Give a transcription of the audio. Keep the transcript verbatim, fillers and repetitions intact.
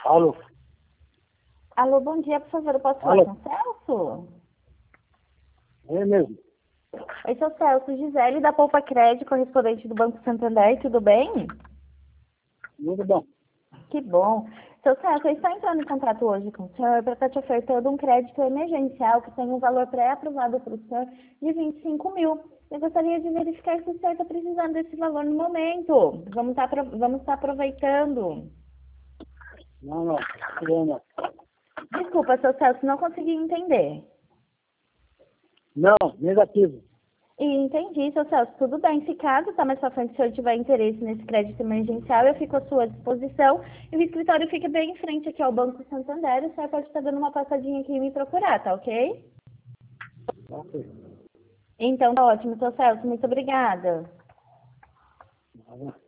Alô? Alô, bom dia, por favor, eu posso falar Alô? com o Celso? É mesmo? Oi, sou Celso Gisele, da Poupa Crédito, correspondente do Banco Santander, tudo bem? Muito bom. Que bom. Seu Celso, eu estou entrando em contato hoje com o senhor para estar te ofertando um crédito emergencial que tem um valor pré-aprovado para o senhor de vinte e cinco mil. Eu gostaria de verificar se o senhor está precisando desse valor no momento. Vamos estar, apro- vamos estar aproveitando. Não, não. Não, não. Desculpa, seu Celso, não consegui entender. Não, negativo. E entendi, seu Celso, tudo bem. Se caso tá mais pra frente, se o senhor tiver interesse nesse crédito emergencial, eu fico à sua disposição. E o escritório fica bem em frente aqui ao Banco Santander. O senhor pode estar dando uma passadinha aqui e me procurar, tá ok? Ok. Então tá ótimo, seu Celso. Muito obrigada. Tá bom.